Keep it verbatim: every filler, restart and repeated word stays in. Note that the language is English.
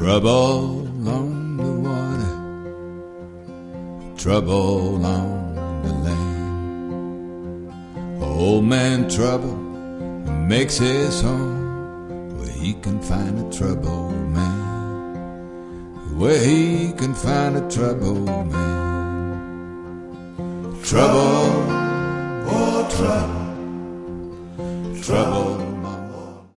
Trouble on the water, trouble on the land. Old man Trouble makes his home where he can find a troubled man, where he can find a troubled man. Trouble, oh trouble, trouble